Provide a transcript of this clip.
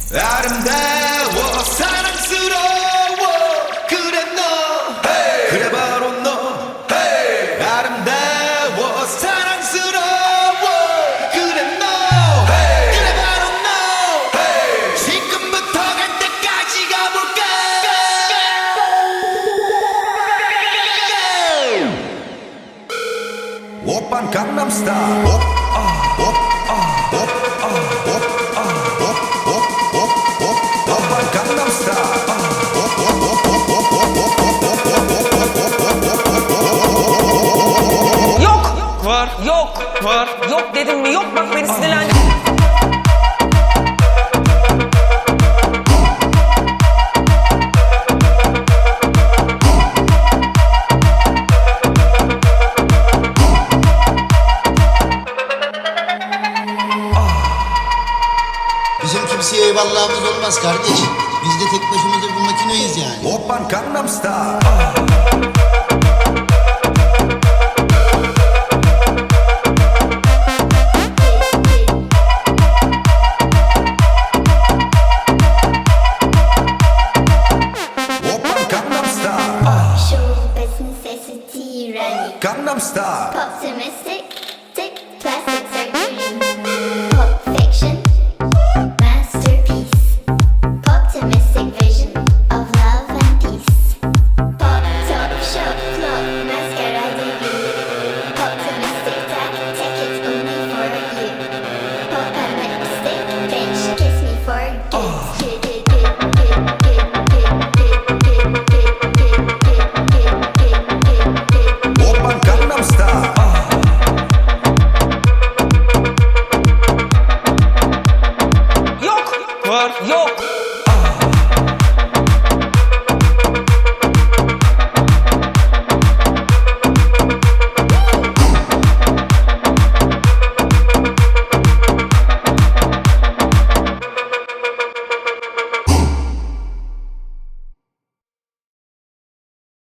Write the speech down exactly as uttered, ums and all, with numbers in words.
아름다워 사랑스러워 그래 너 hey. 그래 바로 너 hey. 아름다워 사랑스러워 그래 너 hey. 그래 바로 너 hey. 지금부터 갈 때까지 가볼까 오빤 강남스타일 오, 아, 오, 아, 오, 아, 오, 아, 오, 오, 오, 오, 오빤 강남스타일 Yok. Var, Yok. var. Yok dedim mi? Yok, bak beni sinirlendir. Bizim kimseye eyvallahımız olmaz kardeş. Biz de tek başımıza bir makineyiz yani. 오빤 강남스타일 오빤 강남스타일 Show business necessity running. 강남스타일 Pop to mystic, tick, plastic surgery. Pop fiction, masterpiece. Pop to mystic vision of love and peace. Pop top show, club, mascara debut. Pop to mystic tag, take it only for you. Pop and lipstick, bitch, kiss me for good. Good, good, good, good, good, good, good, good, good, good, good, good, good, good, good. 오빤 강남스타일 Yok. Var, Yok.